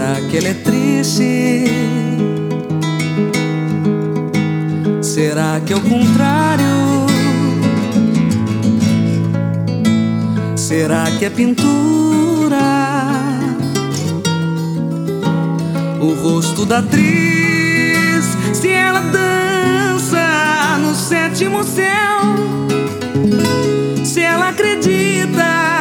Será que ela é triste? Será que é o contrário? Será que é pintura? O rosto da atriz, se ela dança no sétimo céu.